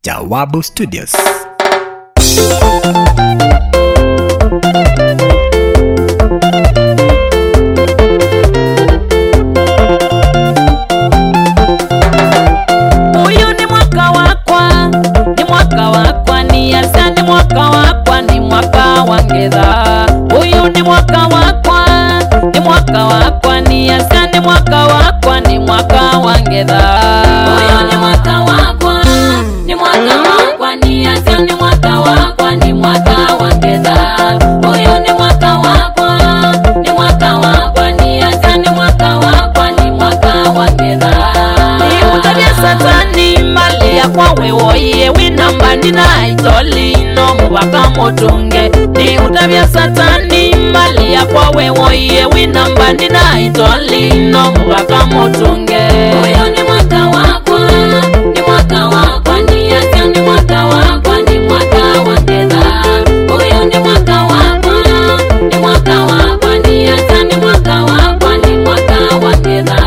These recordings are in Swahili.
Jawabu Studios. Huyu ni mwaka wakwa, ni Asia, ni mwaka wakwa, ni mwaka wa ngetha. Huyu ni mwaka wakwa, ni Asia, ni mwaka wakwa, ni mwaka wa ngetha. Huyu ni mwaka wakwa, ni Asia, ni mwaka wakwa, ni mwaka wa ngetha. Huyu ni mwaka wakwa, ni Asia, ni mwaka wakwa, ni mwaka wa ngetha. Ni utabia satani mali ya kwa wewoye winamba ndina itoli no mubaka motunge. Ni utabia satani mali ya kwa wewoye winamba ndina itoli no mubaka motunge. Huyu ni mwaka wakwa, ni Asia, ni mwaka wakwa, ni mwaka wa ngetha. Huyu ni mwaka wakwa, ni Asia, ni mwaka wakwa, ni mwaka wa ngetha.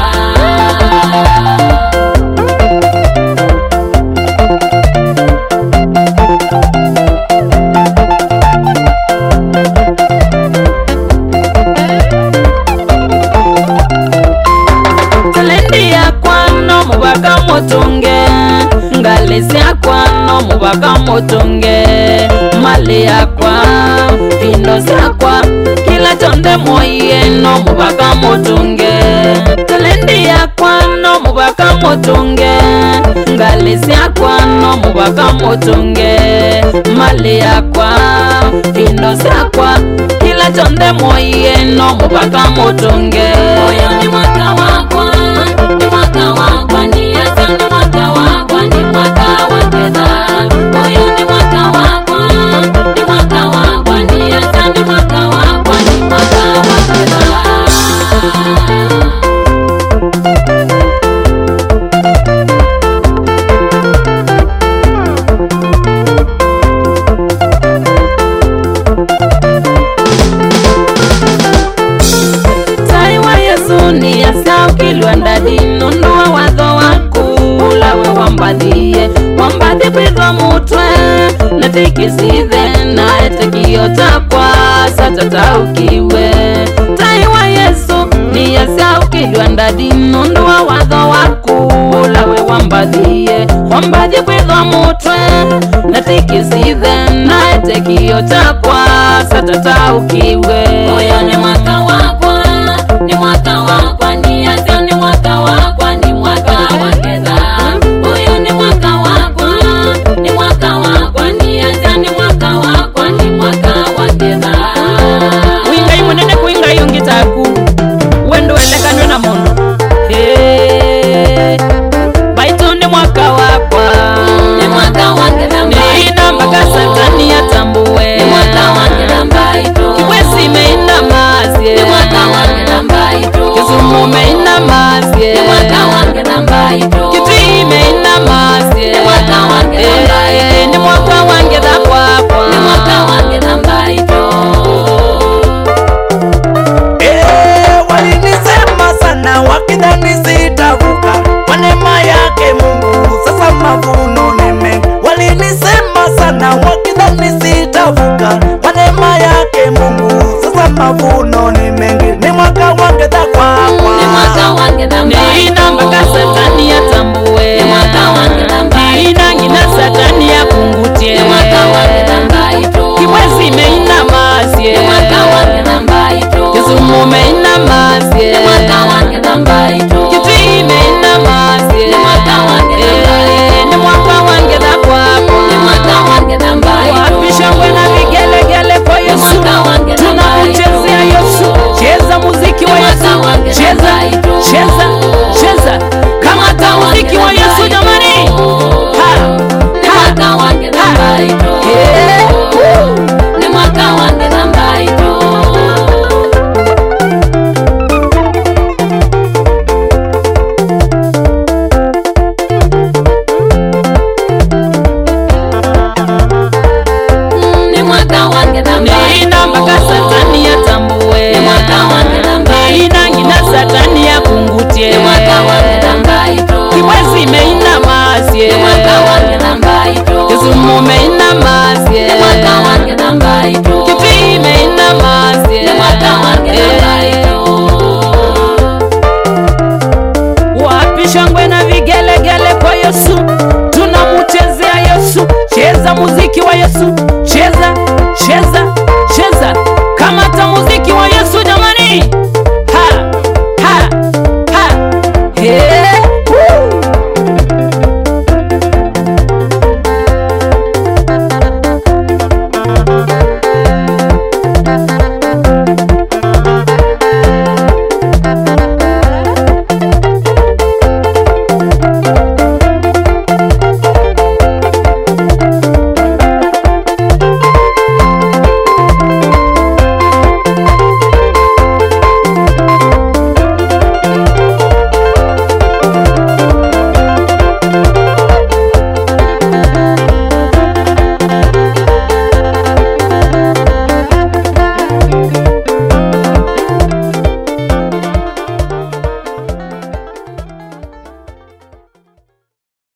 Mubaka motunge, ngalesi yakwa no mubaka motunge, mali yakwa, vindo zakwa, kila chonde moye no mubaka motunge. Talendi yakwa no mubaka motunge, ngalesi yakwa no mubaka motunge, mali yakwa, vindo zakwa, kila chonde moye no mubaka motunge. Huyu ni mwaka wakwa, ni Asia, ni mwaka wakwa, ni mwaka wa ngetha. Huyu ni mwaka wakwa, ni Asia, ni mwaka wakwa, ni mwaka wa ngetha. Taiwa Yesu ni Asia ukilwenda dino ndoa watho waku ulawe wambadhiye wambadhi kwithwa mutwe na tikisithe na etekio takwa satata ukiwe. Taiwa Yesu ni Asia ukilwenda dino ndoa watho waku ulawe wambadhiye wambadhi kwithwa mutwe na tikisithe na etekio takwa satata ukiwe. Huyu ni mwaka